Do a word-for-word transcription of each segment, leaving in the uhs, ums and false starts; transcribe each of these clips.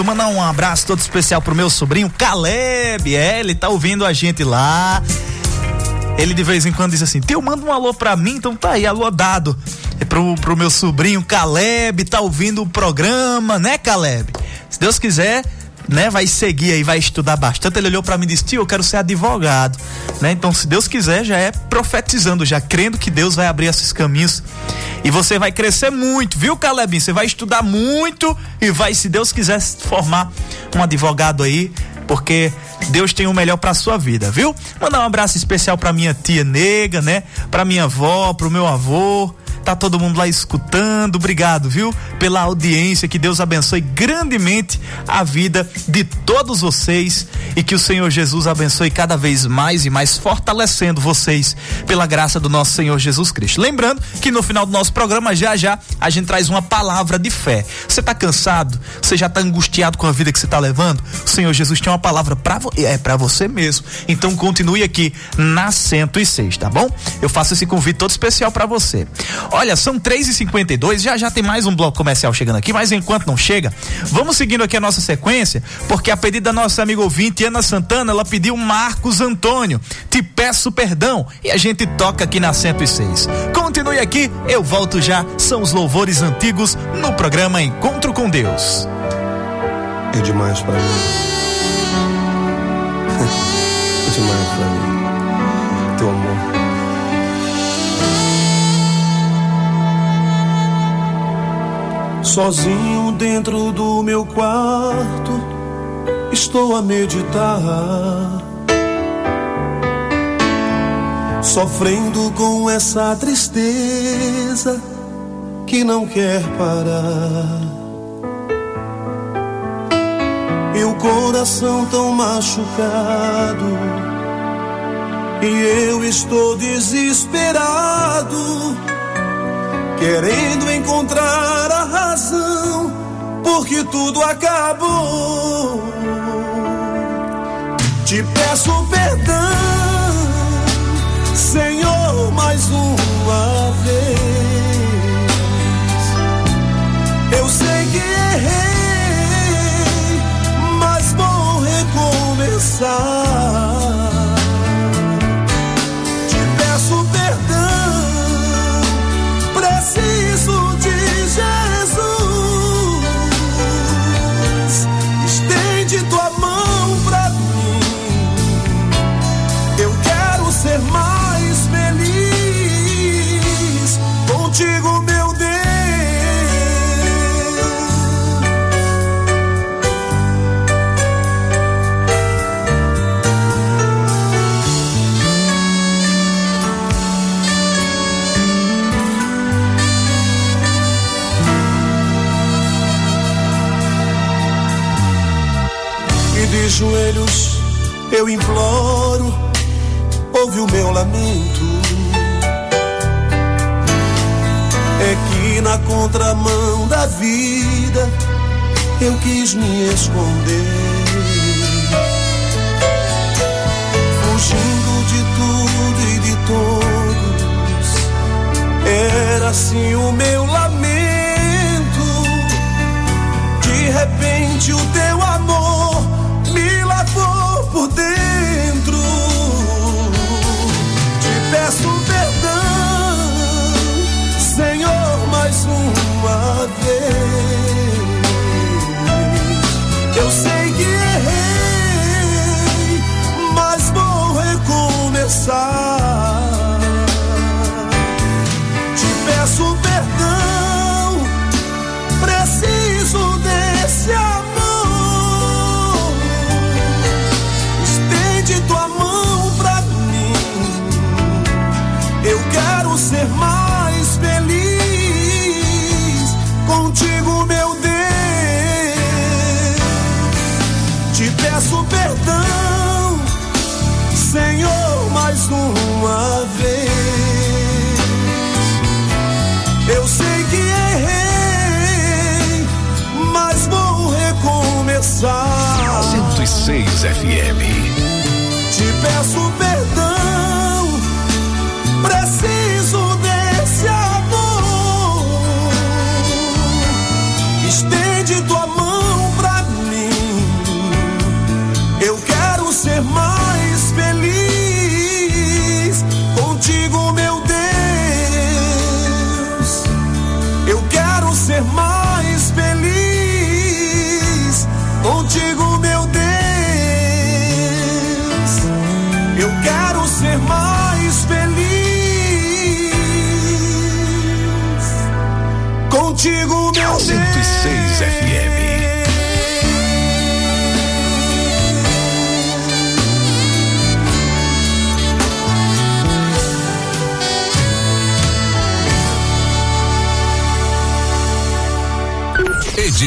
Vou mandar um abraço todo especial pro meu sobrinho Caleb, é, ele tá ouvindo a gente lá. Ele de vez em quando diz assim: tio, manda um alô pra mim, então tá aí, alô dado. É pro, pro meu sobrinho Caleb, tá ouvindo o programa, né, Caleb? Se Deus quiser, né, vai seguir aí, vai estudar bastante. Ele olhou pra mim e disse: tio, eu quero ser advogado, né? Então, se Deus quiser, já é profetizando, já crendo que Deus vai abrir esses caminhos e você vai crescer muito, viu, Calebinho? Você vai estudar muito e vai, se Deus quiser, formar um advogado aí, porque Deus tem o melhor pra sua vida, viu? Mandar um abraço especial pra minha tia Nega, né? Pra minha avó, pro meu avô. Tá todo mundo lá escutando, obrigado, viu? Pela audiência, que Deus abençoe grandemente a vida de todos vocês e que o Senhor Jesus abençoe cada vez mais e mais, fortalecendo vocês pela graça do nosso Senhor Jesus Cristo. Lembrando que no final do nosso programa, já já, a gente traz uma palavra de fé. Você tá cansado? Você já tá angustiado com a vida que você tá levando? O Senhor Jesus tem uma palavra pra, vo- é, pra você mesmo. Então continue aqui na cento e seis, tá bom? Eu faço esse convite todo especial pra você. Olha, são três e cinquenta e dois, já já tem mais um bloco comercial chegando aqui, mas enquanto não chega, vamos seguindo aqui a nossa sequência, porque a pedido da nossa amiga ouvinte Ana Santana, ela pediu Marcos Antônio, Te Peço Perdão, e a gente toca aqui na cento e seis. Continue aqui, eu volto já, são os louvores antigos no programa Encontro com Deus. É demais pra mim. É demais pra mim. Teu amor. Sozinho dentro do meu quarto, estou a meditar, sofrendo com essa tristeza que não quer parar. E o coração tão machucado, e eu estou desesperado, querendo encontrar a razão, porque tudo acabou. Te peço perdão, Senhor, mais uma vez. Eu sei que errei, mas vou recomeçar. Te peço perdão, preciso de Jesus. Estende tua mão pra mim. Eu quero ser mais feliz contigo, meu Deus. De joelhos eu imploro, ouve o meu lamento. É que na contramão da vida eu quis me esconder, fugindo de tudo e de todos. Era assim o meu lamento. De repente o teu amor me lavou por dentro. Te peço perdão, Senhor, mais uma vez. Eu sei que errei, mas vou recomeçar. Te peço perdão, preciso desse amor. Tua mão pra mim. Eu quero ser mais feliz contigo, meu Deus. Te peço perdão, Senhor, mais uma vez. Eu sei que errei, mas vou recomeçar. cento e seis F M. Te peço perdão, preciso desse amor. Estende tua mão pra mim.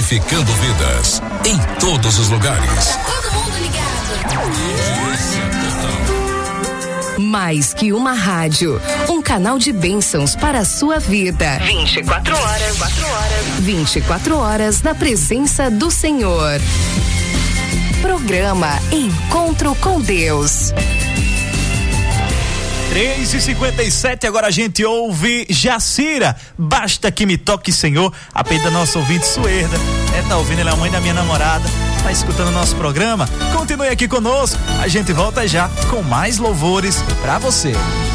Edificando vidas em todos os lugares. Tá todo mundo ligado. Mais que uma rádio, um canal de bênçãos para a sua vida. vinte e quatro horas, quatro horas. vinte e quatro horas na presença do Senhor. Programa Encontro com Deus. três e cinquenta e sete, agora a gente ouve Jacira, Basta Que Me Toque, Senhor, a pedido da nossa ouvinte Suerda. É, tá ouvindo, ela é a mãe da minha namorada, tá escutando o nosso programa. Continue aqui conosco, a gente volta já com mais louvores pra você.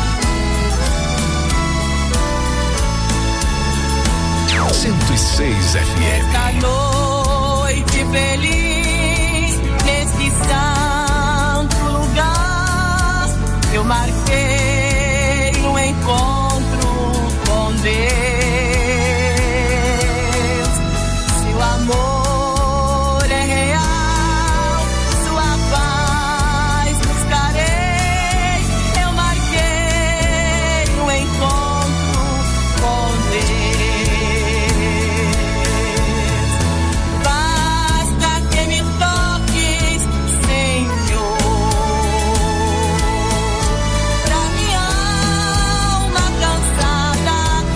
cento e seis F M. Esta noite feliz, nesse santo lugar, eu marquei um encontro com Deus. Seu amor é real, sua paz buscarei. Eu marquei um encontro com Deus. Basta que me toques, Senhor, pra minha alma cansada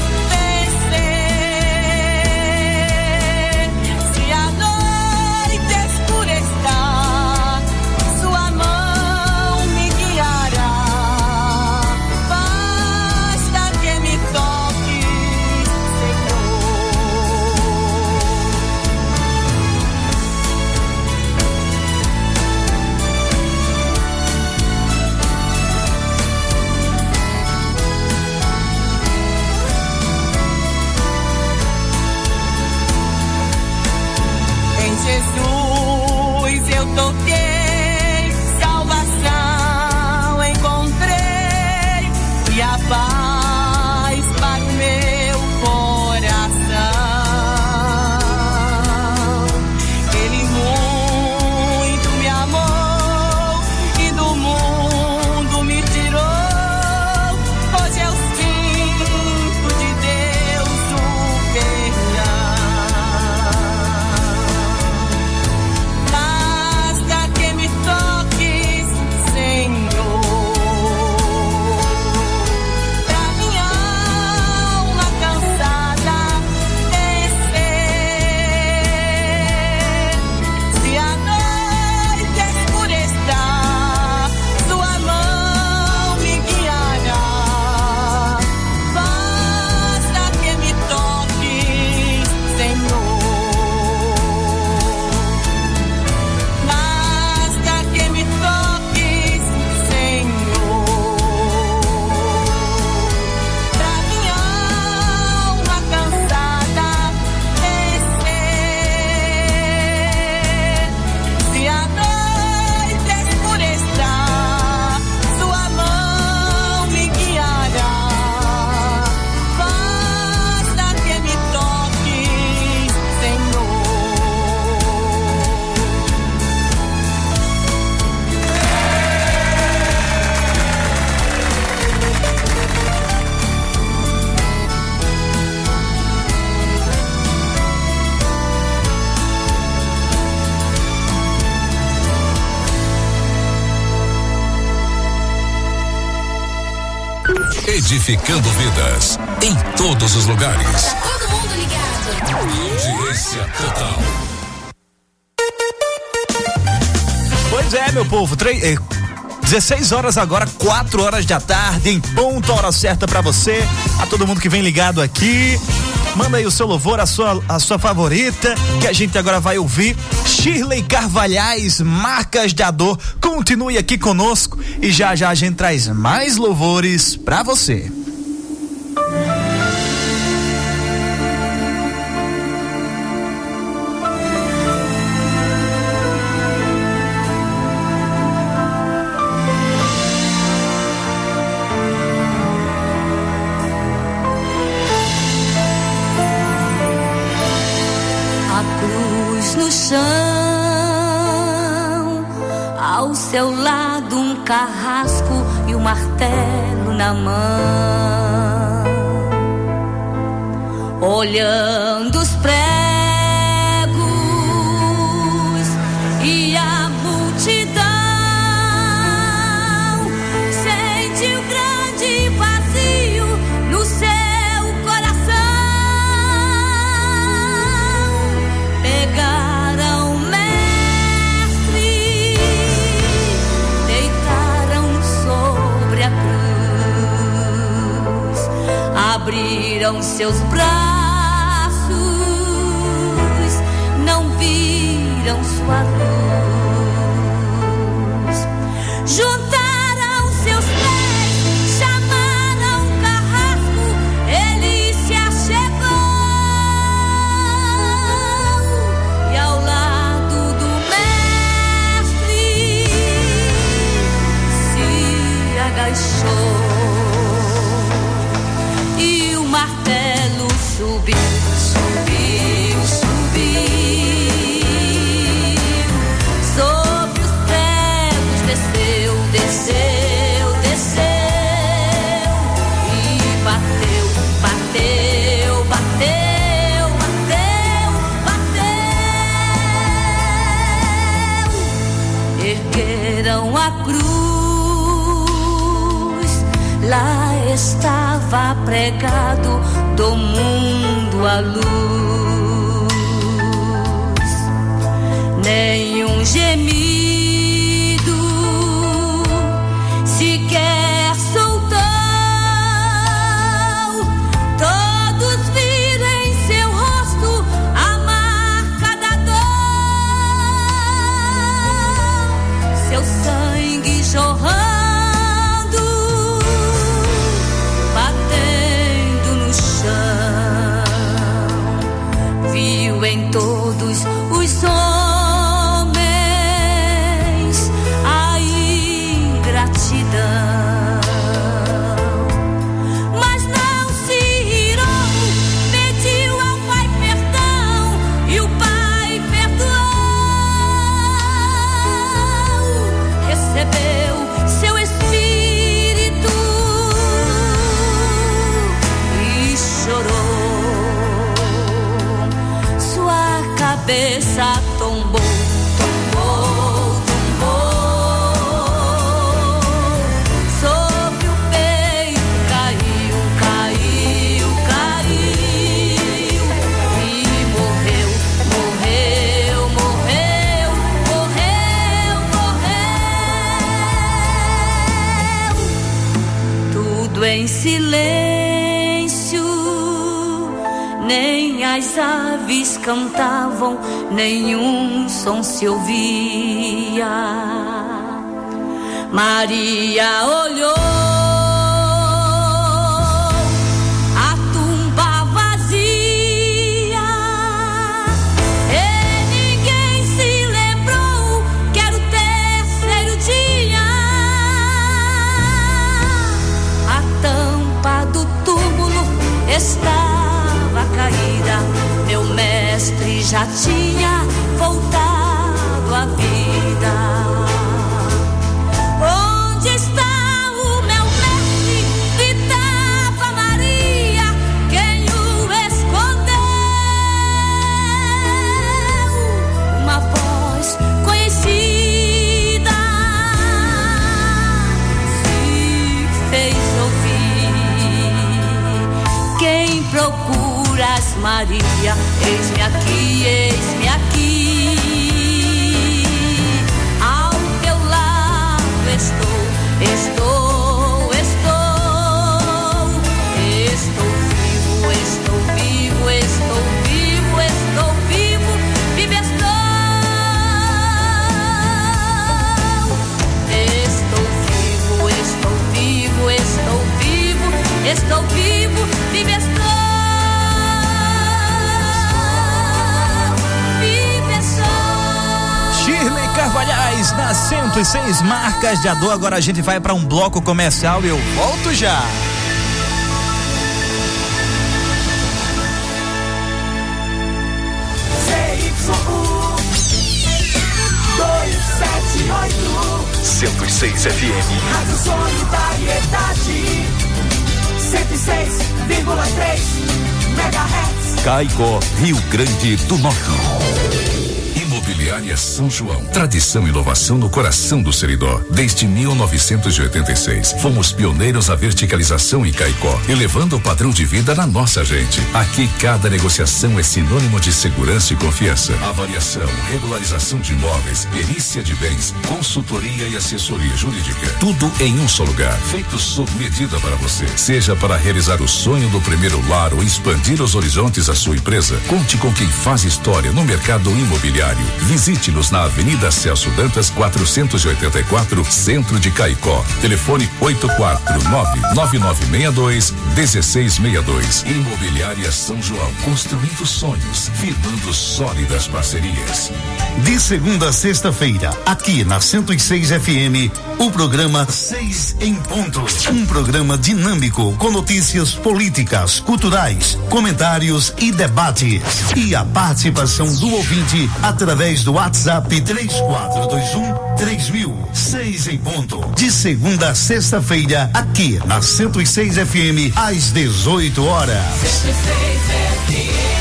vencer. Se a noite escurecer, sua mão me guiará. Basta que me toques, Senhor. Em Jesus eu toquei, salvação encontrei e a paz para o meu coração. Ele muito me amou e do mundo me tirou. Hoje eu sinto de Deus o perdão. Basta que me toques, Senhor, pra minha alma cansada descer. Se a noite escurecer, sua mão me guiará. Basta que me toques, Senhor. Basta que me toques, Senhor, pra minha alma cansada descer. Se a noite escurecer, sua mão me guiará. Basta que me toques, Senhor. Edificando vidas em todos os lugares. Tá todo mundo ligado. Audiência total. Pois é, meu povo, três, eh, dezesseis horas agora, quatro horas da tarde, em ponto, hora certa pra você, a todo mundo que vem ligado aqui. Manda aí o seu louvor, a sua, a sua favorita, que a gente agora vai ouvir. Shirley Carvalhais, Marcas da Dor. Continue aqui conosco e já já a gente traz mais louvores pra você. A cruz no chão, ao seu lado um carrasco e um martelo na mão. Olhando os pregos, viram seus braços, não viram sua luz. Juntaram seus pés, chamaram o carrasco, ele se achegou e ao lado do mestre se agachou. E o martelo subiu, subiu, subiu, sobre os pregos desceu, desceu, desceu, e bateu, bateu, bateu, bateu, bateu. Ergueram a cruz, lá estava pregado do mundo a luz. Nenhum gemido sequer soltou, todos viram em seu rosto a marca da dor, seu sangue jorrando, em todos os homens a ingratidão, mas não se irou, pediu ao Pai perdão e o Pai perdoou, recebeu seu Espírito e chorou. Cabeça tombou, tombou, tombou, sobre o peito caiu, caiu, caiu, e morreu, morreu, morreu, morreu, morreu. Tudo em silêncio, nem as aves cantavam, nenhum som se ouvia. Maria olhou a tumba vazia e ninguém se lembrou que era o terceiro dia. A tampa do túmulo estava caída, meu mestre já tinha voltado à vida. Onde está o meu mestre? Gritava Maria, quem o escondeu? Uma voz conhecida se fez ouvir. Quem procuras, Maria? Eis-me aqui, eis-me aqui. Ao teu lado estou, estou, estou. Estou vivo, estou vivo, estou vivo, estou vivo, vivo estou. Estou vivo, estou vivo, estou vivo, estou vivo, vivo estou. Shirley Carvalhais na cento e seis Marcas de Ador. Agora a gente vai para um bloco comercial e eu volto já. C Y U dois sete oito cento e seis F M. Rádio Solidariedade cento e seis vírgula três megahertz. Caicó, Rio Grande do Norte. Imobiliária São João. Tradição e inovação no coração do Seridó. Desde mil novecentos e oitenta e seis, fomos pioneiros na verticalização em Caicó, elevando o padrão de vida na nossa gente. Aqui, cada negociação é sinônimo de segurança e confiança. Avaliação, regularização de imóveis, perícia de bens, consultoria e assessoria jurídica. Tudo em um só lugar, feito sob medida para você. Seja para realizar o sonho do primeiro lar ou expandir os horizontes da sua empresa, conte com quem faz história no mercado imobiliário. Visite-nos na Avenida Celso Dantas, quatrocentos e oitenta e quatro, Centro de Caicó. Telefone oito quatro nove, nove nove seis dois, um seis seis dois. Imobiliária São João, construindo sonhos, firmando sólidas parcerias. De segunda a sexta-feira, aqui na cento e seis F M, o programa Seis em Ponto. Um programa dinâmico com notícias políticas, culturais, comentários e debates. E a participação do ouvinte através do WhatsApp três quatro dois um, três mil. Seis em Ponto. De segunda a sexta-feira, aqui na cento e seis F M, às dezoito horas. cento e seis F M.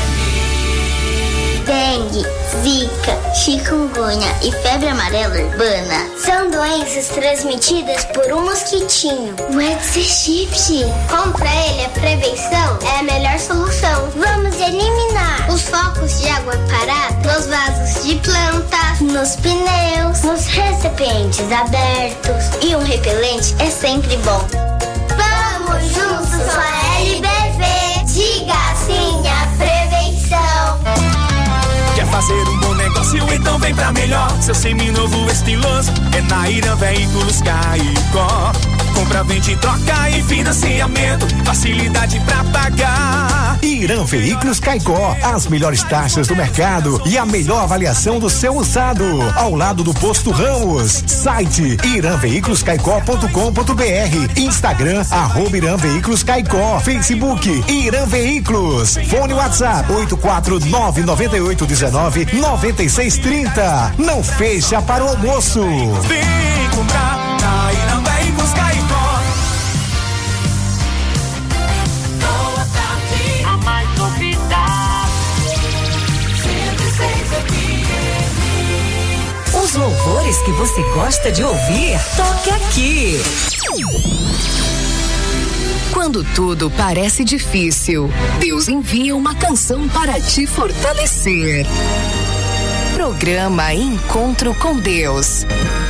Dengue, zika, chikungunya e febre amarela urbana são doenças transmitidas por um mosquitinho, o Aedes aegypti. Contra ele, a prevenção é a melhor solução. Vamos eliminar os focos de água parada nos vasos de plantas, nos pneus, nos recipientes abertos. E um repelente é sempre bom. Vamos juntos com a L B V. Diga sim à prevenção. Quer fazer um bom negócio? Então vem pra melhor. Seu seminovo estiloso é na Irã Veículos Caicó. Compra, vende, troca e financiamento. Facilidade pra pagar. Irã Veículos Caicó. As melhores taxas do mercado e a melhor avaliação do seu usado. Ao lado do Posto Ramos. Site irã veículos caicó ponto com ponto br. Instagram, arroba Irã Veículos Caicó. Facebook, Irã Veículos. Fone WhatsApp, oito quatro nove, nove oito um nove, nove seis três zero. Não fecha para o almoço. Vem comprar na Irã Veículos Caicó. Boa tarde, a mais ouvida. cento e seis F M. Os louvores que você gosta de ouvir, toque aqui. Quando tudo parece difícil, Deus envia uma canção para te fortalecer. Programa Encontro com Deus.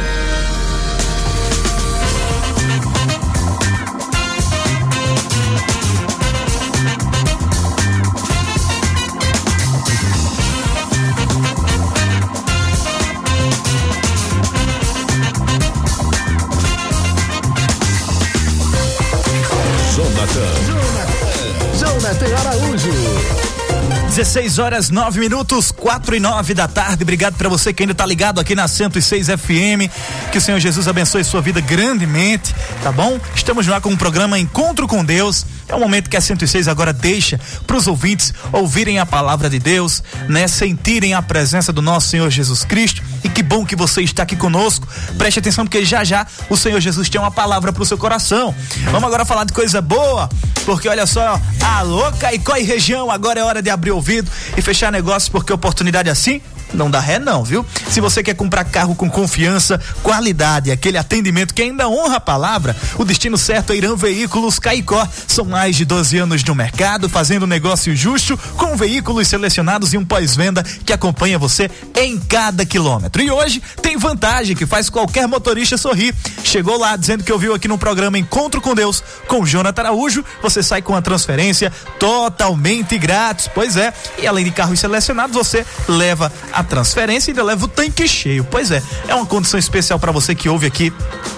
Jonathan Araújo. dezesseis horas, nove minutos, quatro e nove da tarde. Obrigado pra você que ainda tá ligado aqui na cento e seis F M. Que o Senhor Jesus abençoe sua vida grandemente, tá bom? Estamos lá com um programa Encontro com Deus. É um momento que a cento e seis agora deixa pros ouvintes ouvirem a palavra de Deus, né? Sentirem a presença do nosso Senhor Jesus Cristo. E que bom que você está aqui conosco. Preste atenção porque já já o Senhor Jesus tem uma palavra pro seu coração. Vamos agora falar de coisa boa, porque olha só, alô Caicó e região, agora é hora de abrir o ouvido e fechar negócios, porque oportunidade assim não dá ré não, viu? Se você quer comprar carro com confiança, qualidade, aquele atendimento que ainda honra a palavra, o destino certo é Irã Veículos Caicó. São mais de doze anos no mercado, fazendo negócio justo, com veículos selecionados e um pós-venda que acompanha você em cada quilômetro. E hoje tem vantagem que faz qualquer motorista sorrir. Chegou lá dizendo que ouviu aqui no programa Encontro com Deus, com o Jonathan Araújo, você sai com a transferência totalmente grátis. Pois é, e além de carros selecionados, você leva a transferência e ainda leva o tanque cheio. Pois é, é uma condição especial para você que ouve aqui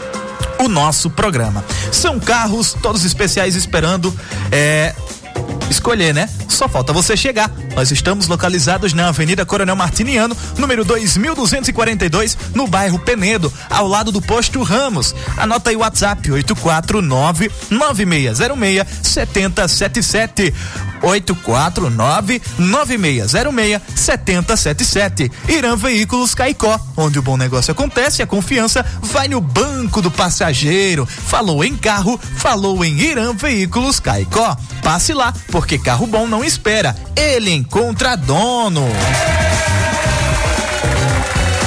o nosso programa. São carros todos especiais esperando é, escolher, né? Só falta você chegar. Nós estamos localizados na Avenida Coronel Martiniano, número dois mil duzentos e quarenta e dois, no bairro Penedo, ao lado do Posto Ramos. Anota aí o WhatsApp, oito quatro nove, nove seis zero seis, sete zero sete sete. oito quatro nove, nove seis zero seis, sete zero sete sete. Irã Veículos Caicó, onde o bom negócio acontece, a confiança vai no banco do passageiro. Falou em carro, falou em Irã Veículos Caicó. Passe lá, porque carro bom não espera, ele encontra dono.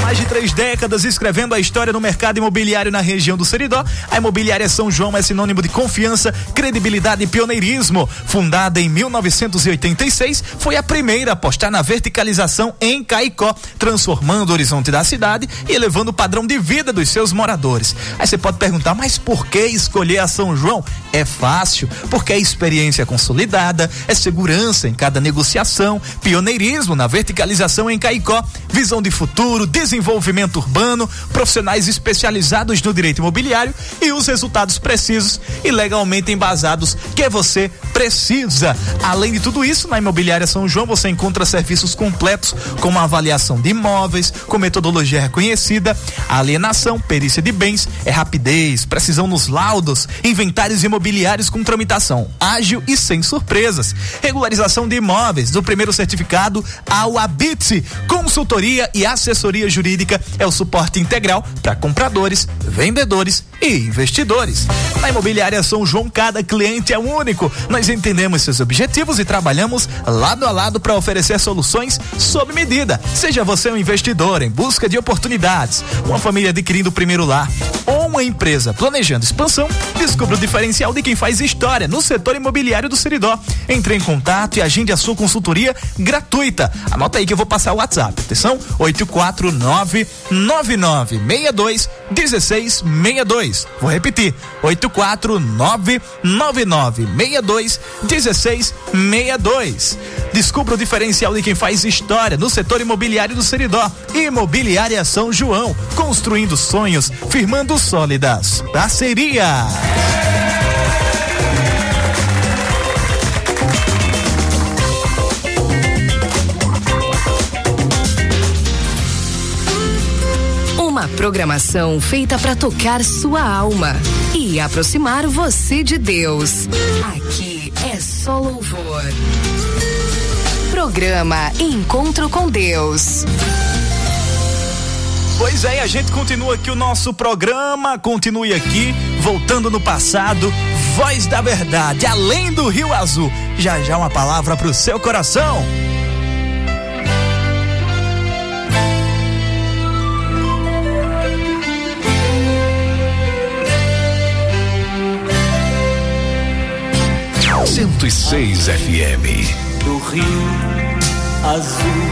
mais de três décadas escrevendo a história do mercado imobiliário na região do Seridó, a Imobiliária São João é sinônimo de confiança, credibilidade e pioneirismo. Fundada em mil novecentos e oitenta e seis, foi a primeira a apostar na verticalização em Caicó, transformando o horizonte da cidade e elevando o padrão de vida dos seus moradores. Aí você pode perguntar, mas por que escolher a São João? É fácil, porque é experiência consolidada, é segurança em cada negociação, pioneirismo na verticalização em Caicó, visão de futuro, desenvolvimento urbano, profissionais especializados no direito imobiliário e os resultados precisos e legalmente embasados que você precisa. Além de tudo isso, na Imobiliária São João você encontra serviços completos como a avaliação de imóveis com metodologia reconhecida, alienação, perícia de bens, é rapidez, precisão nos laudos, inventários imobiliários com tramitação ágil e sem surpresas, regularização de imóveis do primeiro certificado ao Habite, consultoria e assessoria jurídica é o suporte integral para compradores, vendedores e investidores. Na Imobiliária São João, cada cliente é único. Nós entendemos seus objetivos e trabalhamos lado a lado para oferecer soluções sob medida. Seja você um investidor em busca de oportunidades, uma família adquirindo o primeiro lar ou uma empresa planejando expansão, descubra o diferencial de quem faz história no setor imobiliário do Seridó. Entre em contato e agende a sua consultoria gratuita. Anota aí que eu vou passar o WhatsApp. Atenção, oito quatro nove nove nove seis dois um seis seis dois. Vou repetir, oito quatro nove nove nove seis dois um seis seis dois. Descubra o diferencial de quem faz história no setor imobiliário do Seridó. Imobiliária São João, construindo sonhos, firmando sólidas parcerias. Uma programação feita para tocar sua alma e aproximar você de Deus. Aqui é só louvor. Programa Encontro com Deus. Pois é, a gente continua aqui o nosso programa, continue aqui, voltando no passado, Voz da Verdade, além do Rio Azul. Já já uma palavra pro seu coração. cento e seis F M. Do Rio Azul,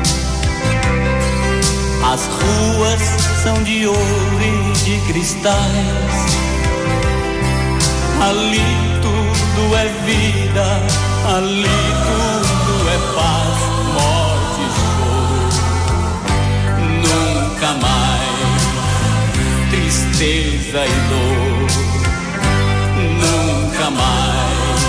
as ruas são de ouro e de cristais. Ali tudo é vida, ali tudo é paz, morte e choro. Nunca mais tristeza e dor. Nunca mais.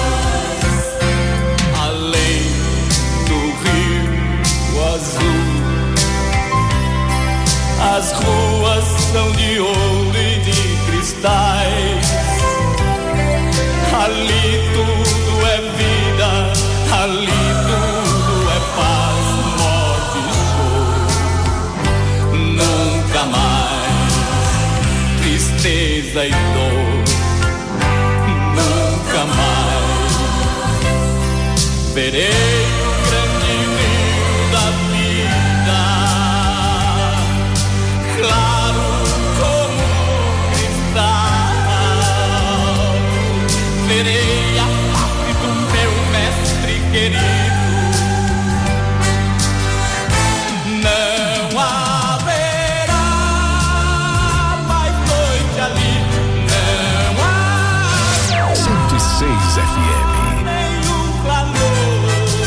As ruas são de ouro e de cristais. Ali tudo é vida, ali tudo é paz, morte e choro. Nunca mais tristeza e dor. Nunca mais verei o grande rio da vida, claro como cristal. Verei a face do meu mestre querido. Não haverá mais noite ali. Não há cento e seis F M. nenhum clamor.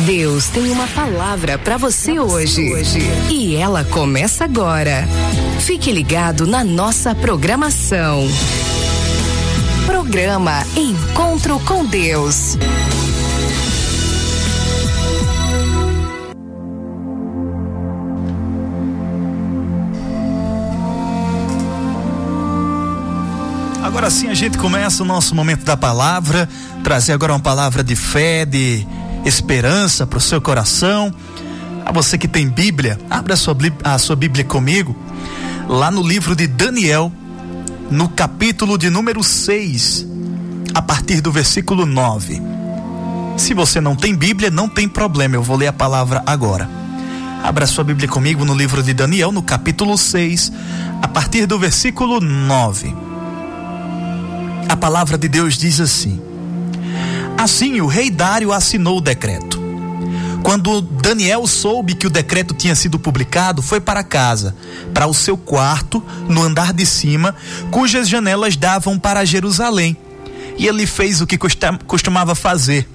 Deus tem uma palavra para você hoje. E ela começa agora. Fique ligado na nossa programação. Programa Encontro com Deus. Agora sim a gente começa o nosso momento da palavra, trazer agora uma palavra de fé, de esperança para o seu coração. A você que tem Bíblia, abra a sua, a sua Bíblia comigo, lá no livro de Daniel, no capítulo de número seis, a partir do versículo nove. Se você não tem Bíblia, não tem problema, eu vou ler a palavra agora. Abra a sua Bíblia comigo no livro de Daniel, no capítulo seis, a partir do versículo nove. A palavra de Deus diz assim: Assim o rei Dário assinou o decreto. Quando Daniel soube que o decreto tinha sido publicado, foi para casa, para o seu quarto, no andar de cima, cujas janelas davam para Jerusalém. E ele fez o que costumava fazer.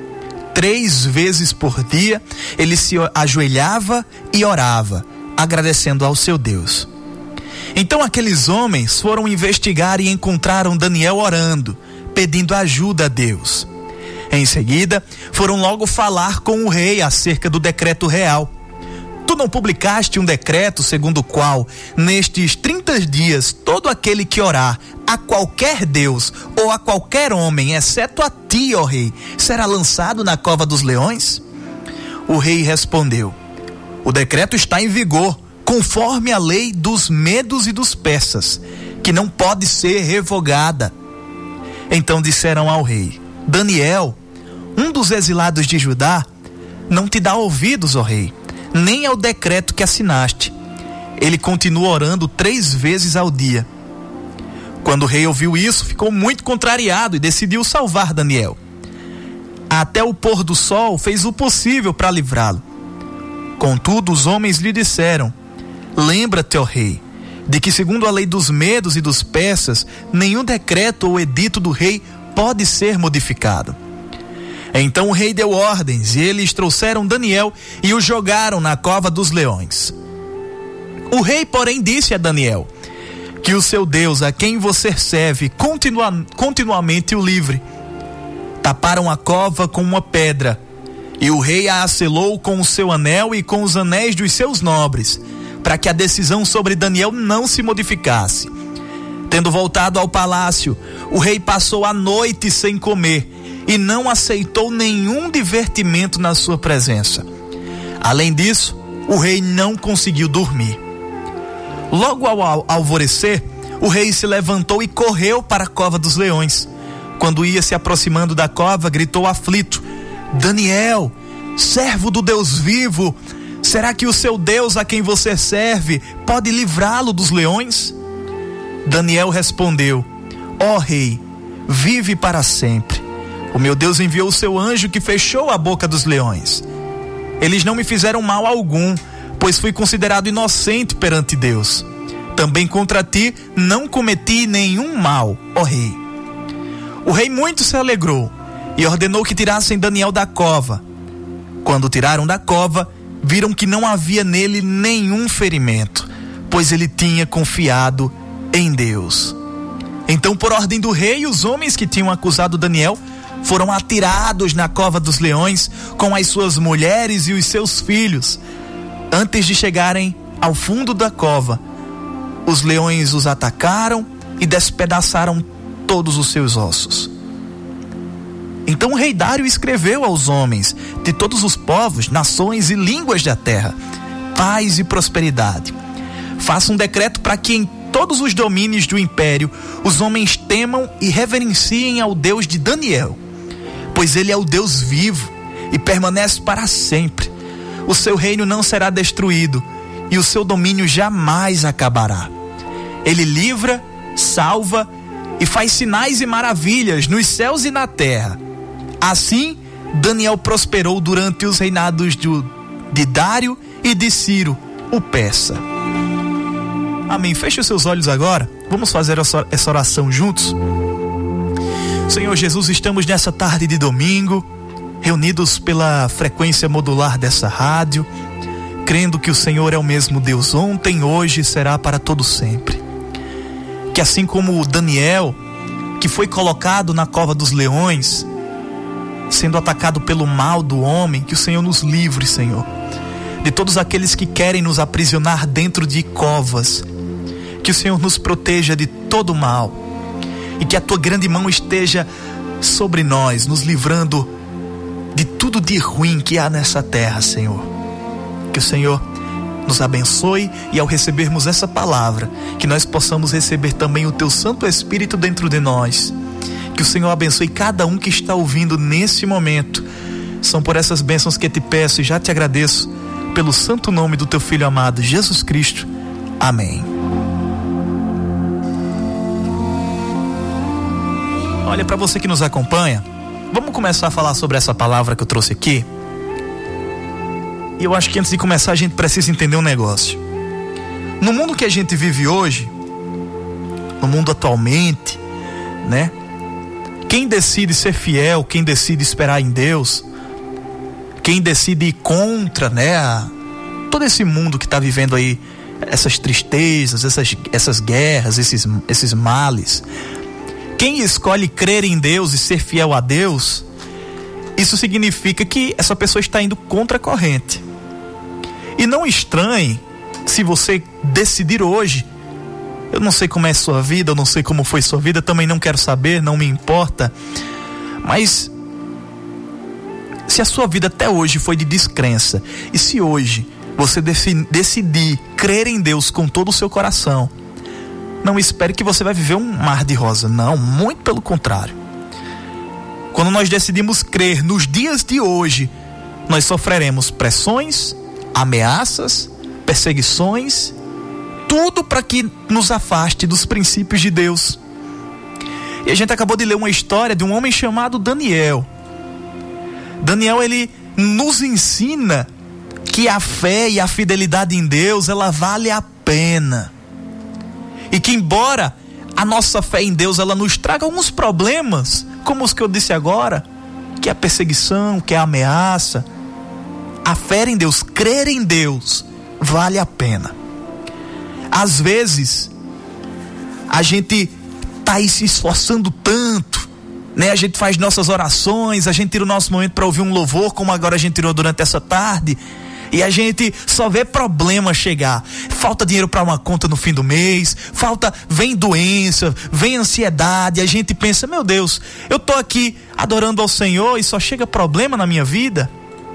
Três vezes por dia, ele se ajoelhava e orava, agradecendo ao seu Deus. Então aqueles homens foram investigar e encontraram Daniel orando, pedindo ajuda a Deus. Em seguida, foram logo falar com o rei acerca do decreto real. Tu não publicaste um decreto segundo o qual, nestes trinta dias, todo aquele que orar a qualquer Deus ou a qualquer homem, exceto a ti, ó rei, será lançado na cova dos leões? O rei respondeu: O decreto está em vigor, conforme a lei dos medos e dos persas, que não pode ser revogada. Então disseram ao rei: Daniel, um dos exilados de Judá, não te dá ouvidos, ó rei, nem ao decreto que assinaste. Ele continua orando três vezes ao dia. Quando o rei ouviu isso, ficou muito contrariado e decidiu salvar Daniel. Até o pôr do sol fez o possível para livrá-lo. Contudo, os homens lhe disseram: Lembra-te, ó rei, de que segundo a lei dos medos e dos persas, nenhum decreto ou edito do rei pode ser modificado. Então o rei deu ordens e eles trouxeram Daniel e o jogaram na cova dos leões. O rei, porém, disse a Daniel que o seu Deus, a quem você serve, continua, continuamente o livre. Taparam a cova com uma pedra e o rei a selou com o seu anel e com os anéis dos seus nobres, para que a decisão sobre Daniel não se modificasse. Tendo voltado ao palácio, o rei passou a noite sem comer e não aceitou nenhum divertimento na sua presença. Além disso, o rei não conseguiu dormir. Logo ao alvorecer, o rei se levantou e correu para a cova dos leões. Quando ia se aproximando da cova, gritou aflito: Daniel, servo do Deus vivo, será que o seu Deus a quem você serve pode livrá-lo dos leões? Daniel respondeu: Ó rei, vive para sempre. O meu Deus enviou o seu anjo que fechou a boca dos leões. Eles não me fizeram mal algum, pois fui considerado inocente perante Deus. Também contra ti não cometi nenhum mal, ó rei. O rei muito se alegrou e ordenou que tirassem Daniel da cova. Quando tiraram da cova, viram que não havia nele nenhum ferimento, pois ele tinha confiado em Deus. Então, por ordem do rei, os homens que tinham acusado Daniel foram atirados na cova dos leões com as suas mulheres e os seus filhos. Antes de chegarem ao fundo da cova, os leões os atacaram e despedaçaram todos os seus ossos. Então o rei Dário escreveu aos homens de todos os povos, nações e línguas da terra: paz e prosperidade. Faça um decreto para que em todos os domínios do império os homens temam e reverenciem ao Deus de Daniel, pois ele é o Deus vivo e permanece para sempre. O seu reino não será destruído e o seu domínio jamais acabará. Ele livra, salva e faz sinais e maravilhas nos céus e na terra. Assim, Daniel prosperou durante os reinados de, de Dário e de Ciro, o persa. Amém. Feche os seus olhos agora. Vamos fazer essa oração juntos. Senhor Jesus, estamos nessa tarde de domingo, reunidos pela frequência modular dessa rádio, crendo que o Senhor é o mesmo Deus ontem, hoje e será para todo sempre. Que assim como Daniel, que foi colocado na cova dos leões, sendo atacado pelo mal do homem, que o Senhor nos livre, Senhor, de todos aqueles que querem nos aprisionar dentro de covas. Que o Senhor nos proteja de todo mal e que a tua grande mão esteja sobre nós, nos livrando de tudo de ruim que há nessa terra, Senhor. Que o Senhor nos abençoe e ao recebermos essa palavra, que nós possamos receber também o teu Santo Espírito dentro de nós. Que o Senhor abençoe cada um que está ouvindo nesse momento. São por essas bênçãos que te peço e já te agradeço, pelo santo nome do teu Filho amado, Jesus Cristo. Amém. Olha, para você que nos acompanha, vamos começar a falar sobre essa palavra que eu trouxe aqui. E eu acho que antes de começar a gente precisa entender um negócio. No mundo que a gente vive hoje, no mundo atualmente, né? Quem decide ser fiel, quem decide esperar em Deus, quem decide ir contra, né, a, todo esse mundo que está vivendo aí, essas tristezas, essas, essas guerras, esses, esses males, quem escolhe crer em Deus e ser fiel a Deus, isso significa que essa pessoa está indo contra a corrente. E não estranhe se você decidir hoje, eu não sei como é a sua vida, eu não sei como foi sua vida, também não quero saber, não me importa, mas se a sua vida até hoje foi de descrença, e se hoje você decidir crer em Deus com todo o seu coração, não espere que você vai viver um mar de rosa, não, muito pelo contrário. Quando nós decidimos crer nos dias de hoje, nós sofreremos pressões, ameaças, perseguições, tudo para que nos afaste dos princípios de Deus. E a gente acabou de ler uma história de um homem chamado Daniel. Daniel, ele nos ensina que a fé e a fidelidade em Deus, ela vale a pena. E que embora a nossa fé em Deus, ela nos traga alguns problemas, como os que eu disse agora, que é a perseguição, que é a ameaça, a fé em Deus, crer em Deus, vale a pena. Às vezes, a gente tá aí se esforçando tanto, né? A gente faz nossas orações, a gente tira o nosso momento para ouvir um louvor, como agora a gente tirou durante essa tarde, e a gente só vê problema chegar. Falta dinheiro para uma conta no fim do mês, falta, vem doença, vem ansiedade, a gente pensa, meu Deus, eu tô aqui adorando ao Senhor e só chega problema na minha vida.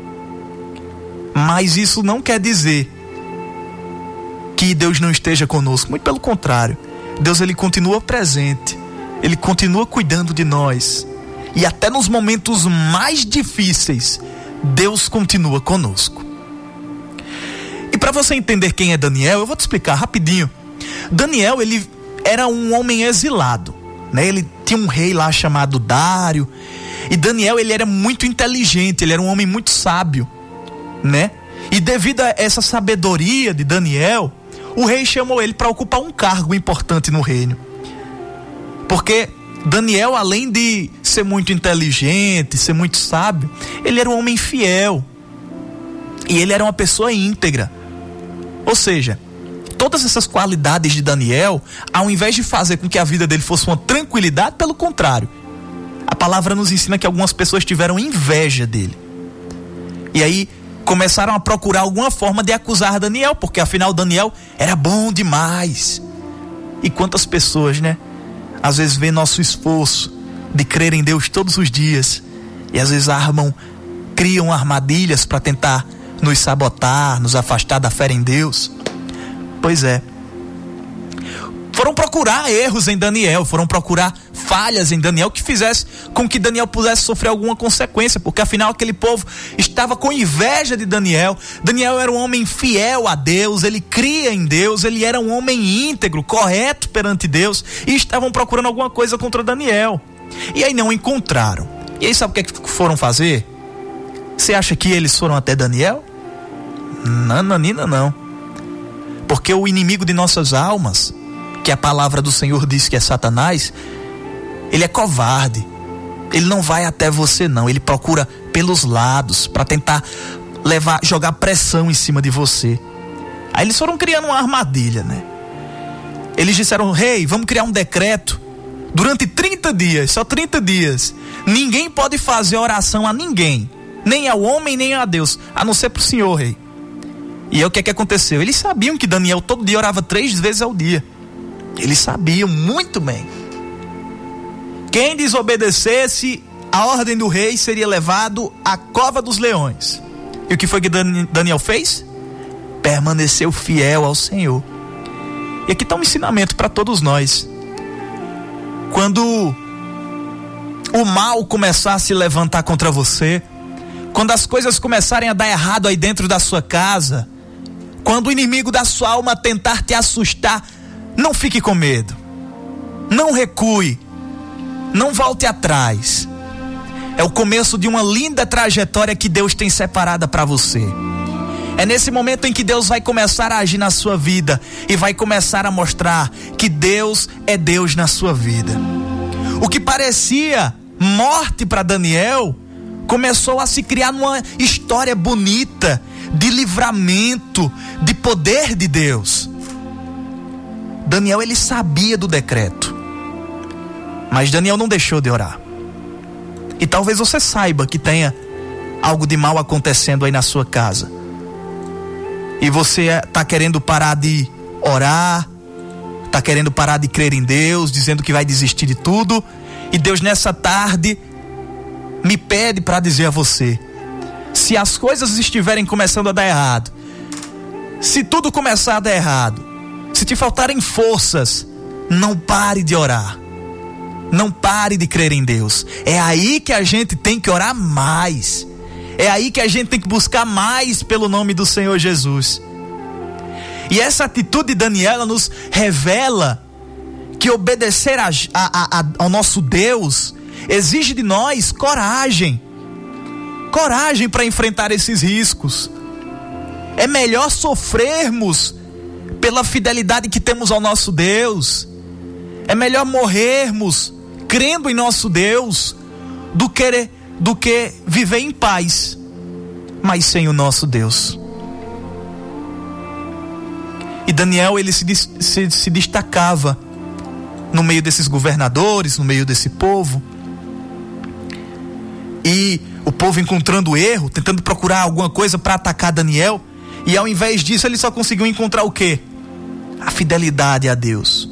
Mas isso não quer dizer que Deus não esteja conosco, muito pelo contrário. Deus, ele continua presente, ele continua cuidando de nós, e até nos momentos mais difíceis Deus continua conosco. E para você entender quem é Daniel, eu vou te explicar rapidinho. Daniel, ele era um homem exilado, né? Ele tinha um rei lá chamado Dário, e Daniel, ele era muito inteligente, ele era um homem muito sábio, né? E devido a essa sabedoria de Daniel, o rei chamou ele para ocupar um cargo importante no reino. Porque Daniel, além de ser muito inteligente, ser muito sábio, ele era um homem fiel. E ele era uma pessoa íntegra. Ou seja, todas essas qualidades de Daniel, ao invés de fazer com que a vida dele fosse uma tranquilidade, pelo contrário, a palavra nos ensina que algumas pessoas tiveram inveja dele. E aí começaram a procurar alguma forma de acusar Daniel, porque afinal Daniel era bom demais. E quantas pessoas, né? Às vezes vê nosso esforço de crer em Deus todos os dias, e às vezes armam, criam armadilhas para tentar nos sabotar, nos afastar da fé em Deus. Pois é. Foram procurar erros em Daniel, foram procurar falhas em Daniel que fizesse com que Daniel pudesse sofrer alguma consequência, porque afinal aquele povo estava com inveja de Daniel. Daniel era um homem fiel a Deus, ele cria em Deus, ele era um homem íntegro, correto perante Deus, e estavam procurando alguma coisa contra Daniel. E aí não encontraram. E aí sabe o que, é que foram fazer? Você acha que eles foram até Daniel? Nananina não. Porque o inimigo de nossas almas, que a palavra do Senhor diz que é Satanás, ele é covarde. Ele não vai até você não, ele procura pelos lados para tentar levar, jogar pressão em cima de você. Aí eles foram criando uma armadilha, né? Eles disseram: rei, vamos criar um decreto durante trinta dias, só trinta dias. Ninguém pode fazer oração a ninguém, nem ao homem, nem a Deus, a não ser pro senhor, rei. E aí o que é que aconteceu? Eles sabiam que Daniel todo dia orava três vezes ao dia. Eles sabiam muito bem. Quem desobedecesse a ordem do rei seria levado à cova dos leões. E o que foi que Daniel fez? Permaneceu fiel ao Senhor. E aqui está um ensinamento para todos nós. Quando o mal começar a se levantar contra você, quando as coisas começarem a dar errado aí dentro da sua casa, quando o inimigo da sua alma tentar te assustar, não fique com medo, não recue, não volte atrás. É o começo de uma linda trajetória que Deus tem separada para você. É nesse momento em que Deus vai começar a agir na sua vida e vai começar a mostrar que Deus é Deus na sua vida. O que parecia morte para Daniel começou a se criar numa história bonita de livramento, de poder de Deus. Daniel, ele sabia do decreto, mas Daniel não deixou de orar. E talvez você saiba que tenha algo de mal acontecendo aí na sua casa. E você está querendo parar de orar, está querendo parar de crer em Deus, dizendo que vai desistir de tudo. E Deus nessa tarde me pede para dizer a você: se as coisas estiverem começando a dar errado, se tudo começar a dar errado, se te faltarem forças, não pare de orar. Não pare de crer em Deus. É aí que a gente tem que orar mais. É aí que a gente tem que buscar mais pelo nome do Senhor Jesus. E essa atitude de Daniel nos revela que obedecer a, a, a, ao nosso Deus exige de nós coragem. Coragem para enfrentar esses riscos. É melhor sofrermos pela fidelidade que temos ao nosso Deus. É melhor morrermos crendo em nosso Deus do que, do que viver em paz, mas sem o nosso Deus. E Daniel, ele se, se, se destacava no meio desses governadores, no meio desse povo. E o povo encontrando erro, tentando procurar alguma coisa para atacar Daniel, e ao invés disso ele só conseguiu encontrar o quê? A fidelidade a Deus.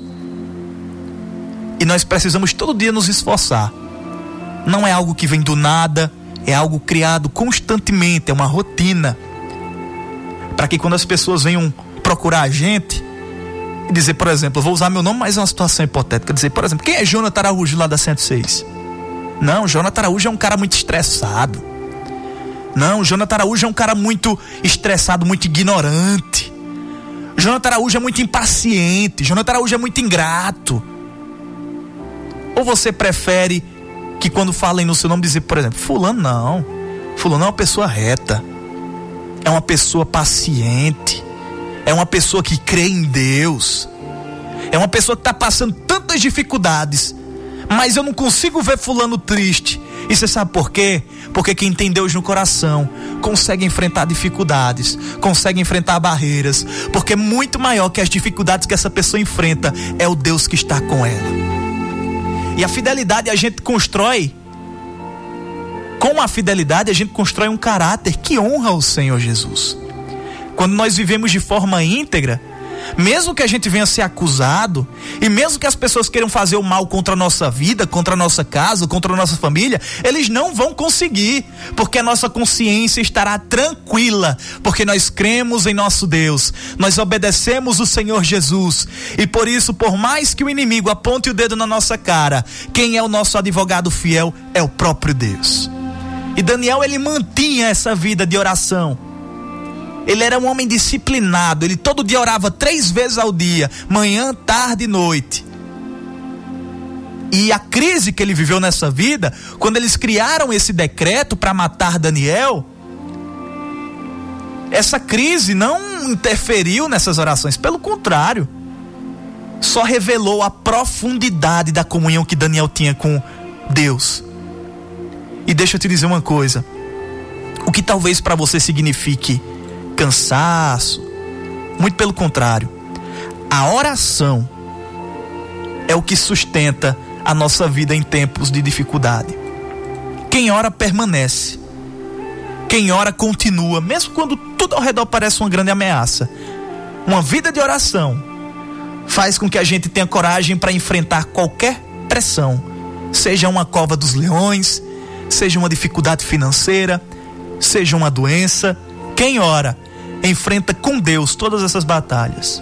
E nós precisamos todo dia nos esforçar. Não é algo que vem do nada, é algo criado constantemente, é uma rotina. Para que quando as pessoas venham procurar a gente e dizer, por exemplo, eu vou usar meu nome, mas é uma situação hipotética, dizer, por exemplo, quem é Jonathan Araújo lá da cento e seis? Não, Jonathan Araújo é um cara muito estressado. Não, Jonathan Araújo é um cara muito estressado, muito ignorante. Jonathan Araújo é muito impaciente. Jonathan Araújo é muito ingrato. Ou você prefere que quando falem no seu nome dizer, por exemplo, fulano não, fulano é uma pessoa reta, é uma pessoa paciente, é uma pessoa que crê em Deus, é uma pessoa que está passando tantas dificuldades, mas eu não consigo ver fulano triste. E você sabe por quê? Porque quem tem Deus no coração consegue enfrentar dificuldades, consegue enfrentar barreiras, porque muito maior que as dificuldades que essa pessoa enfrenta é o Deus que está com ela. E a fidelidade a gente constrói, com a fidelidade a gente constrói um caráter que honra o Senhor Jesus. Quando nós vivemos de forma íntegra, mesmo que a gente venha ser acusado, e mesmo que as pessoas queiram fazer o mal contra a nossa vida, contra a nossa casa, contra a nossa família, eles não vão conseguir, porque a nossa consciência estará tranquila, porque nós cremos em nosso Deus, nós obedecemos o Senhor Jesus, e por isso, por mais que o inimigo aponte o dedo na nossa cara, quem é o nosso advogado fiel é o próprio Deus. E Daniel, ele mantinha essa vida de oração. Ele era um homem disciplinado, ele todo dia orava três vezes ao dia, manhã, tarde e noite. E a crise que ele viveu nessa vida, quando eles criaram esse decreto para matar Daniel, essa crise não interferiu nessas orações, pelo contrário, só revelou a profundidade da comunhão que Daniel tinha com Deus. E deixa eu te dizer uma coisa. O que talvez para você signifique cansaço, muito pelo contrário, a oração é o que sustenta a nossa vida em tempos de dificuldade. Quem ora permanece. Quem ora continua, mesmo quando tudo ao redor parece uma grande ameaça. Uma vida de oração faz com que a gente tenha coragem para enfrentar qualquer pressão, seja uma cova dos leões, seja uma dificuldade financeira, seja uma doença. Quem ora enfrenta com Deus todas essas batalhas.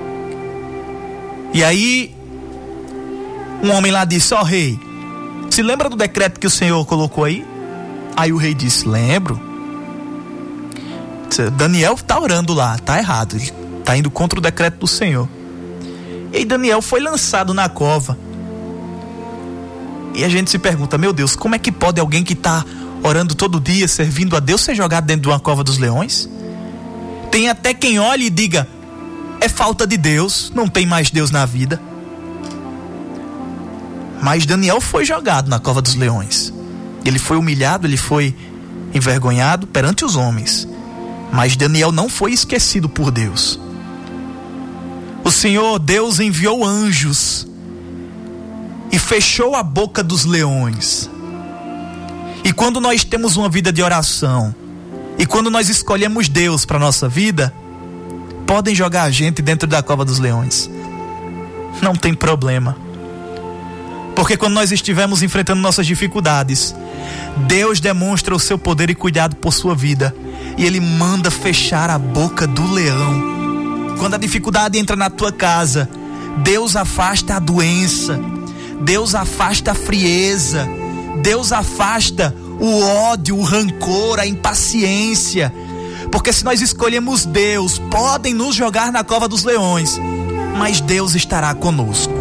E aí um homem lá disse: ó rei, se lembra do decreto que o Senhor colocou aí? Aí o rei disse: lembro. Daniel tá orando lá, tá errado, ele tá indo contra o decreto do Senhor. E aí Daniel foi lançado na cova. E a gente se pergunta: meu Deus, como é que pode alguém que tá orando todo dia, servindo a Deus, ser jogado dentro de uma cova dos leões? Tem até quem olhe e diga: é falta de Deus, não tem mais Deus na vida. Mas Daniel foi jogado na cova dos leões. Ele foi humilhado, ele foi envergonhado perante os homens. Mas Daniel não foi esquecido por Deus. O Senhor Deus enviou anjos e fechou a boca dos leões. E quando nós temos uma vida de oração, e quando nós escolhemos Deus para nossa vida, podem jogar a gente dentro da cova dos leões. Não tem problema. Porque quando nós estivermos enfrentando nossas dificuldades, Deus demonstra o seu poder e cuidado por sua vida. E Ele manda fechar a boca do leão. Quando a dificuldade entra na tua casa, Deus afasta a doença. Deus afasta a frieza. Deus afasta o ódio, o rancor, a impaciência. Porque se nós escolhemos Deus, podem nos jogar na cova dos leões, mas Deus estará conosco.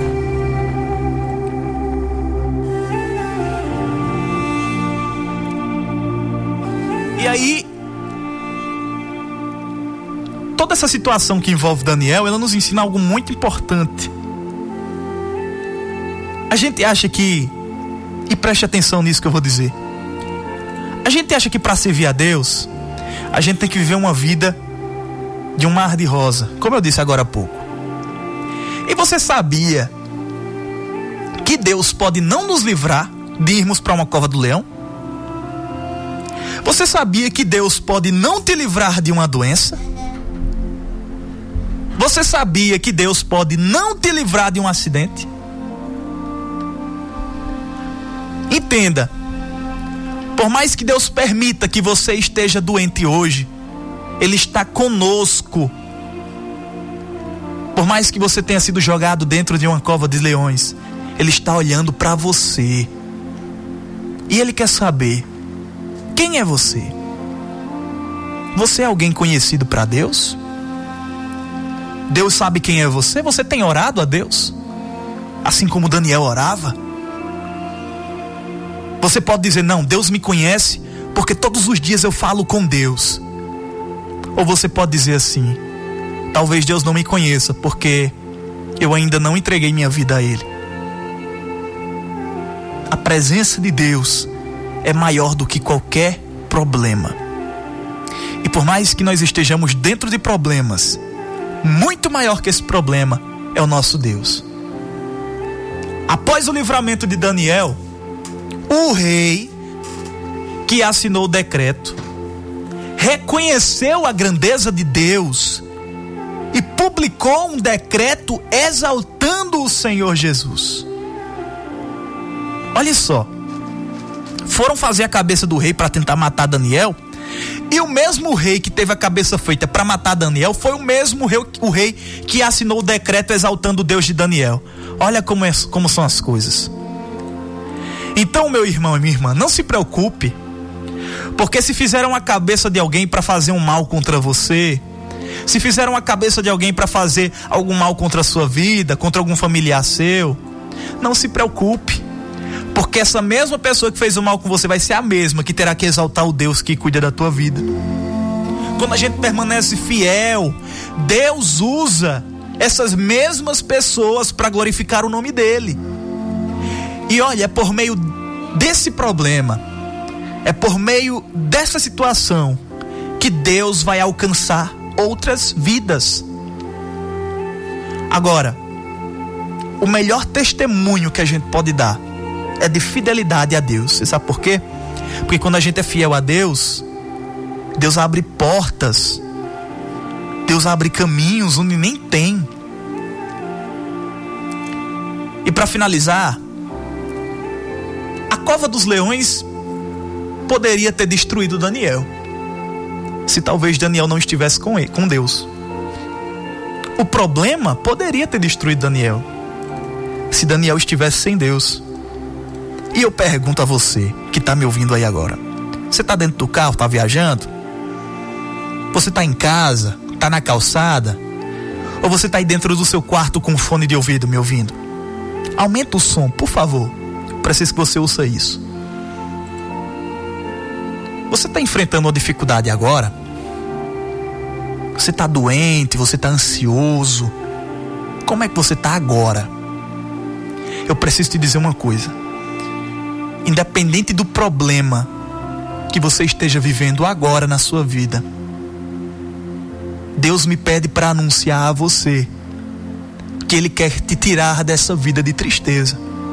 E aí, toda essa situação que envolve Daniel, ela nos ensina algo muito importante. A gente acha que, e preste atenção nisso que eu vou dizer, a gente acha que para servir a Deus, a gente tem que viver uma vida de um mar de rosa, como eu disse agora há pouco. E você sabia que Deus pode não nos livrar de irmos para uma cova do leão? Você sabia que Deus pode não te livrar de uma doença? Você sabia que Deus pode não te livrar de um acidente? Entenda, por mais que Deus permita que você esteja doente hoje, Ele está conosco. Por mais que você tenha sido jogado dentro de uma cova de leões, Ele está olhando para você. E Ele quer saber: quem é você? Você é alguém conhecido para Deus? Deus sabe quem é você? Você tem orado a Deus? Assim como Daniel orava? Você pode dizer: não, Deus me conhece porque todos os dias eu falo com Deus. Ou você pode dizer assim: talvez Deus não me conheça porque eu ainda não entreguei minha vida a Ele. A presença de Deus é maior do que qualquer problema. E por mais que nós estejamos dentro de problemas, muito maior que esse problema é o nosso Deus. Após o livramento de Daniel, o rei que assinou o decreto reconheceu a grandeza de Deus e publicou um decreto exaltando o Senhor Jesus. Olha só, foram fazer a cabeça do rei para tentar matar Daniel, e o mesmo rei que teve a cabeça feita para matar Daniel foi o mesmo rei, o rei que assinou o decreto exaltando o Deus de Daniel. Olha como, é, como são as coisas. Então, meu irmão e minha irmã, não se preocupe, porque se fizeram a cabeça de alguém para fazer um mal contra você, se fizeram a cabeça de alguém para fazer algum mal contra a sua vida, contra algum familiar seu, não se preocupe, porque essa mesma pessoa que fez o mal com você vai ser a mesma que terá que exaltar o Deus que cuida da tua vida. Quando a gente permanece fiel, Deus usa essas mesmas pessoas para glorificar o nome dele. E olha, é por meio desse problema É por meio dessa situação que Deus vai alcançar outras vidas. Agora, o melhor testemunho que a gente pode dar é de fidelidade a Deus. Você sabe por quê? Porque quando a gente é fiel a Deus, Deus abre portas, Deus abre caminhos onde nem tem. E para finalizar, a cova dos leões poderia ter destruído Daniel, se talvez Daniel não estivesse com ele, com Deus. O problema poderia ter destruído Daniel, se Daniel estivesse sem Deus. E eu pergunto a você que está me ouvindo aí agora: você está dentro do carro, está viajando? Você está em casa, está na calçada? Ou você está aí dentro do seu quarto com fone de ouvido me ouvindo? Aumenta o som, por favor. Preciso que você ouça isso. Você está enfrentando uma dificuldade agora? Você está doente, você está ansioso. Como é que você está agora? Eu preciso te dizer uma coisa. Independente do problema que você esteja vivendo agora na sua vida, Deus me pede para anunciar a você que Ele quer te tirar dessa vida de tristeza.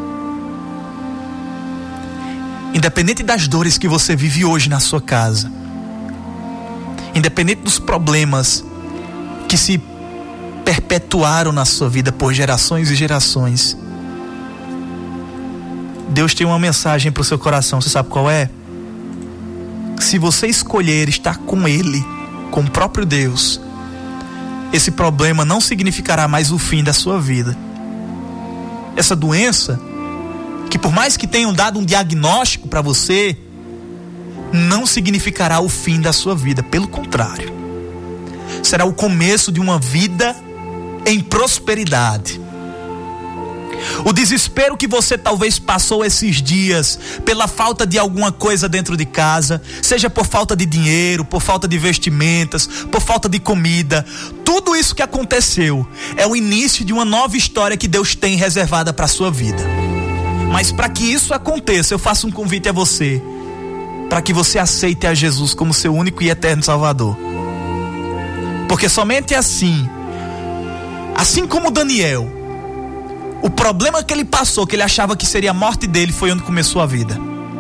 Independente das dores que você vive hoje na sua casa, independente dos problemas que se perpetuaram na sua vida por gerações e gerações, Deus tem uma mensagem para o seu coração. Você sabe qual é? Se você escolher estar com Ele, com o próprio Deus, esse problema não significará mais o fim da sua vida. Essa doença, que por mais que tenham dado um diagnóstico para você, não significará o fim da sua vida. Pelo contrário, será o começo de uma vida em prosperidade. O desespero que você talvez passou esses dias pela falta de alguma coisa dentro de casa, seja por falta de dinheiro, por falta de vestimentas, por falta de comida, tudo isso que aconteceu é o início de uma nova história que Deus tem reservada para a sua vida. Mas para que isso aconteça, eu faço um convite a você, para que você aceite a Jesus como seu único e eterno Salvador. Porque somente assim, assim como Daniel, o problema que ele passou, que ele achava que seria a morte dele, foi onde começou a vida.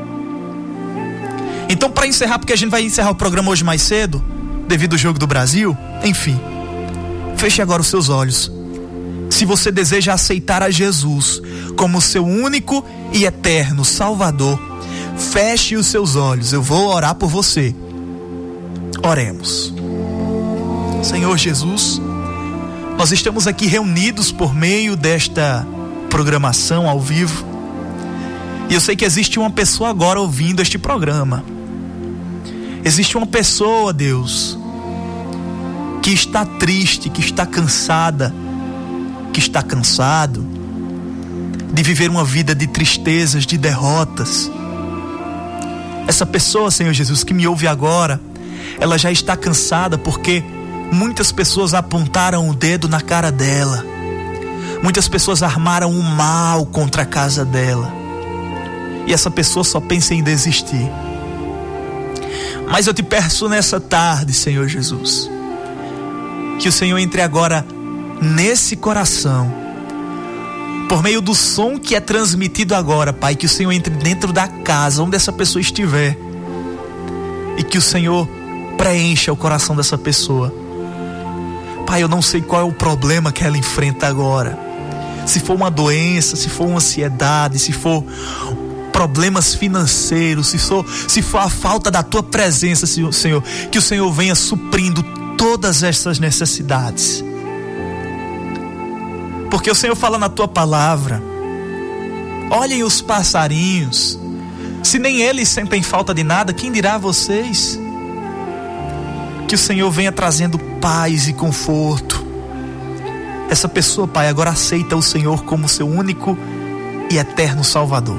Então, para encerrar, porque a gente vai encerrar o programa hoje mais cedo, devido ao jogo do Brasil, enfim, feche agora os seus olhos. Se você deseja aceitar a Jesus como seu único e eterno Salvador, feche os seus olhos. Eu vou orar por você. Oremos. Senhor Jesus, nós estamos aqui reunidos por meio desta programação ao vivo. E eu sei que existe uma pessoa agora ouvindo este programa. Existe uma pessoa, Deus, que está triste, que está cansada, que está cansado de viver uma vida de tristezas, de derrotas. Essa pessoa, Senhor Jesus, que me ouve agora, ela já está cansada porque muitas pessoas apontaram o dedo na cara dela. Muitas pessoas armaram o mal contra a casa dela. E essa pessoa só pensa em desistir. Mas eu te peço nessa tarde, Senhor Jesus, que o Senhor entre agora nesse coração, por meio do som que é transmitido agora, Pai, que o Senhor entre dentro da casa onde essa pessoa estiver e que o Senhor preencha o coração dessa pessoa. Pai, eu não sei qual é o problema que ela enfrenta agora. Se for uma doença, se for uma ansiedade, se for problemas financeiros, se for, se for a falta da tua presença, Senhor, que o Senhor venha suprindo todas essas necessidades. Porque o Senhor fala na tua palavra: olhem os passarinhos, se nem eles sentem falta de nada, quem dirá vocês? Que o Senhor venha trazendo paz e conforto. Essa pessoa, Pai, agora aceita o Senhor como seu único e eterno Salvador.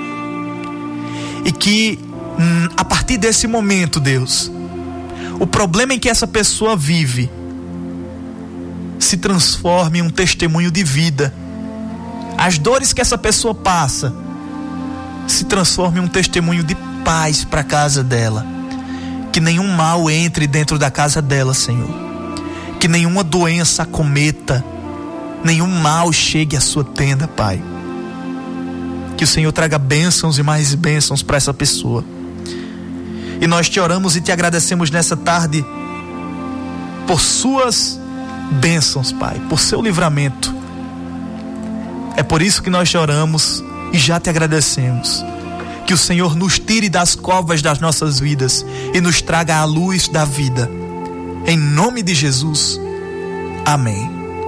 E que hum, a partir desse momento, Deus, o problema em que essa pessoa vive se transforme em um testemunho de vida. As dores que essa pessoa passa se transformem em um testemunho de paz para a casa dela. Que nenhum mal entre dentro da casa dela, Senhor. Que nenhuma doença acometa, nenhum mal chegue à sua tenda, Pai. Que o Senhor traga bênçãos e mais bênçãos para essa pessoa. E nós te oramos e te agradecemos nessa tarde por suas bênçãos, Pai, por seu livramento. É por isso que nós te oramos e já te agradecemos. Que o Senhor nos tire das covas das nossas vidas e nos traga a luz da vida. Em nome de Jesus. Amém.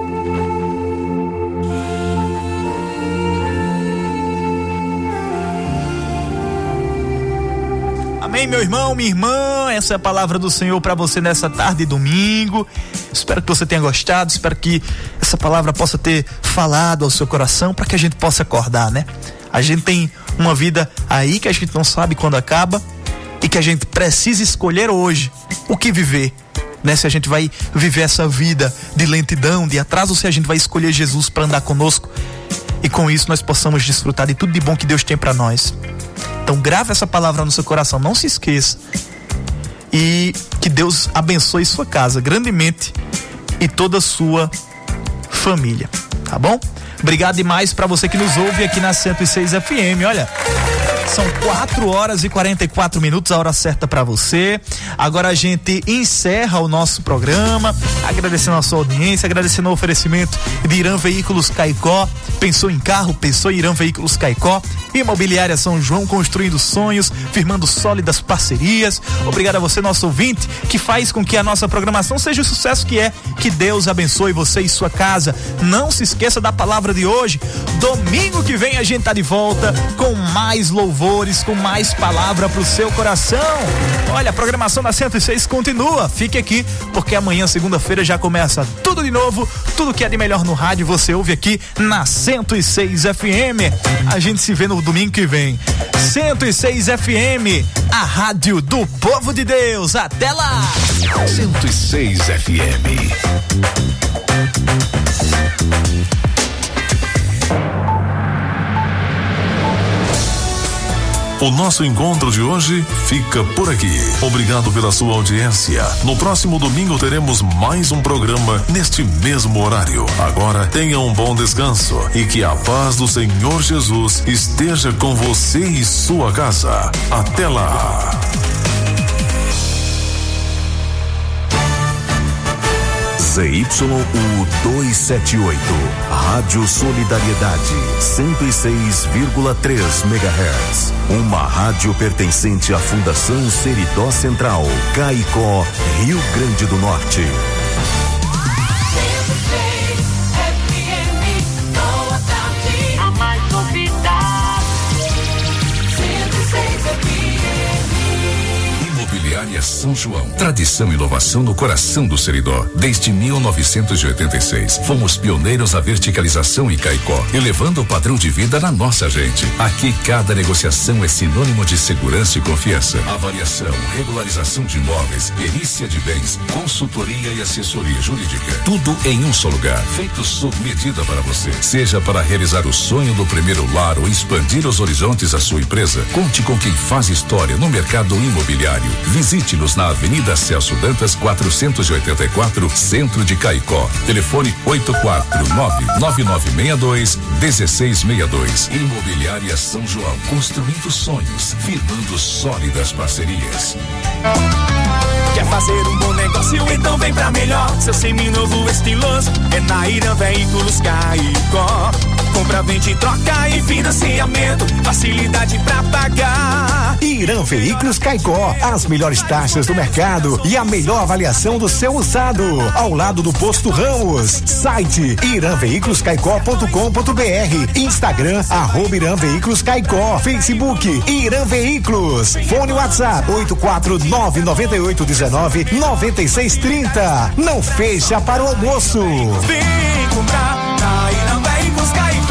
Amém, meu irmão, minha irmã. Essa é a palavra do Senhor para você nessa tarde de domingo. Espero que você tenha gostado. Espero que essa palavra possa ter falado ao seu coração para que a gente possa acordar, né? A gente tem uma vida aí que a gente não sabe quando acaba e que a gente precisa escolher hoje o que viver, né? Se a gente vai viver essa vida de lentidão, de atraso, ou se a gente vai escolher Jesus para andar conosco e com isso nós possamos desfrutar de tudo de bom que Deus tem para nós. Então grave essa palavra no seu coração, não se esqueça. E que Deus abençoe sua casa grandemente e toda a sua família, tá bom? Obrigado demais para você que nos ouve aqui na cento e seis F M. Olha, são quatro horas e quarenta e quatro minutos, a hora certa para você. Agora a gente encerra o nosso programa, agradecendo a sua audiência, agradecendo o oferecimento de Irã Veículos Caicó. Pensou em carro? Pensou em Irã Veículos Caicó. Imobiliária São João, construindo sonhos, firmando sólidas parcerias. Obrigado a você, nosso ouvinte, que faz com que a nossa programação seja o sucesso que é. Que Deus abençoe você e sua casa. Não se esqueça da palavra de hoje. Domingo que vem a gente tá de volta com mais louvores, com mais palavra pro seu coração. Olha, a programação da cento e seis continua. Fique aqui, porque amanhã, segunda-feira, já começa tudo de novo. Tudo que é de melhor no rádio você ouve aqui na cento e seis F M. A gente se vê no domingo que vem. cento e seis F M, a rádio do povo de Deus. Até lá! cento e seis F M. O nosso encontro de hoje fica por aqui. Obrigado pela sua audiência. No próximo domingo teremos mais um programa neste mesmo horário. Agora tenha um bom descanso e que a paz do Senhor Jesus esteja com você e sua casa. Até lá. Z Y U duzentos e setenta e oito, Rádio Solidariedade, cento e seis vírgula três megahertz. Uma rádio pertencente à Fundação Seridó Central, Caicó, Rio Grande do Norte. São João. Tradição e inovação no coração do Seridó. Desde mil novecentos e oitenta e seis, fomos pioneiros na verticalização em Caicó, elevando o padrão de vida na nossa gente. Aqui, cada negociação é sinônimo de segurança e confiança. Avaliação, regularização de imóveis, perícia de bens, consultoria e assessoria jurídica. Tudo em um só lugar, feito sob medida para você. Seja para realizar o sonho do primeiro lar ou expandir os horizontes da sua empresa, conte com quem faz história no mercado imobiliário. Visite-nos na Avenida Celso Dantas, quatrocentos e oitenta e quatro, Centro de Caicó. Telefone oito quatro nove, nove nove seis dois, um seis seis dois. Imobiliária São João, construindo sonhos, firmando sólidas parcerias. Quer fazer um bom negócio? Então vem pra melhor. Seu seminovo estiloso é na Irã Veículos Caicó. Compra, vende, troca e financiamento, facilidade pra pagar. Irã Veículos Caicó, as melhores taxas do mercado e a melhor avaliação do seu usado, ao lado do Posto Ramos. Site irã veículos caicó ponto com ponto br, Instagram arroba Irã Veículos Caicó, Facebook Irã Veículos, fone WhatsApp oito quatro nove nove oito um nove nove seis três zero. Não fecha para o almoço. Vem comprar na Irã Veículos Caicó.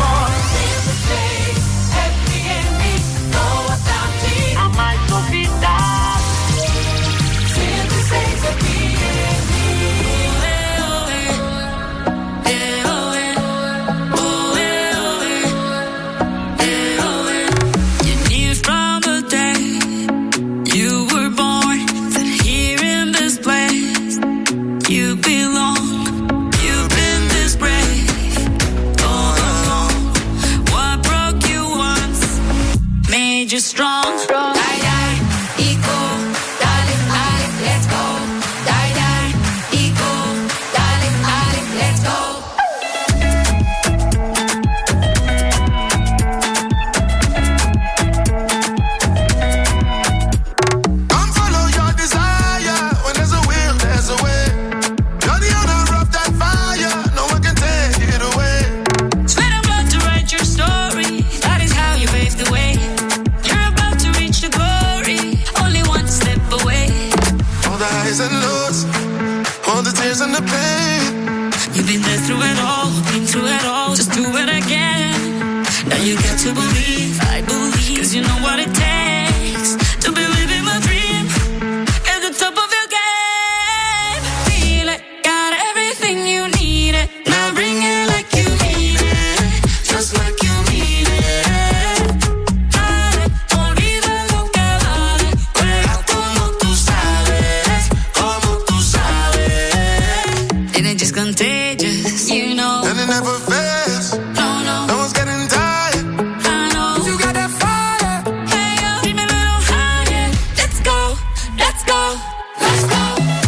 highs and lows, all the tears and the pain. You've been there through it all, been through it all, just do it again. Now you got to believe, I believe, cause you know what it takes to be living my dream at the top of your game. Feel it, got everything you need it. Now bring it like you need it, just like you need it. Dale, olvida lo que vale, juega como tú sabes, como tú sabes. It ain't just contagious, you know. And it never fails. No, no. No one's getting tired. I know. You got that fire. Hey, yo, dream a little higher. Let's go, let's go, let's go.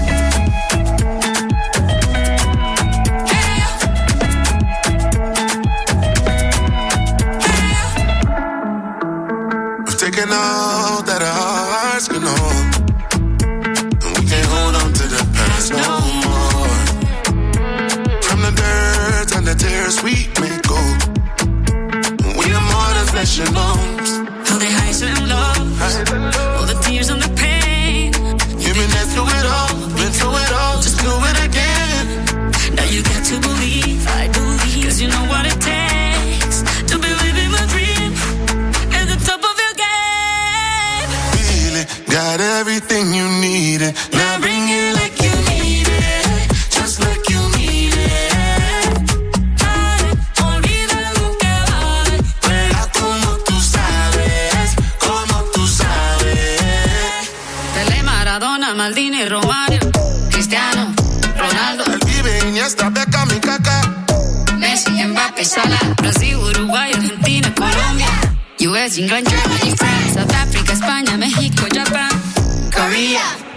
Hey, yo. Hey, yo. We've taken all that our hearts can hold, and we can't hold on to the past no more. From the dirt and the tears we may go, we are more than flesh and bones. All the highs and lows, all the tears and the pain. You've been there through it all, been through it all, just do it again. Now you got to believe, I believe, cause you know what it takes to be living my dream at the top of your game. Feel it, got everything you needed. Now bring it like you need it, just like you need it. Dale, olvida lo que vale, Juega como tú sabes, como tú sabes. Pelé, Maradona, Maldini, Romario, Cristiano, Ronaldo, El Pibe, Iniesta, Beckham y Kaká. Messi, Mbappé, Salah, Brasil, Uruguay, Argentina, Colombia, U S, England, Germany, France, South Africa, España, México, Japán, Korea,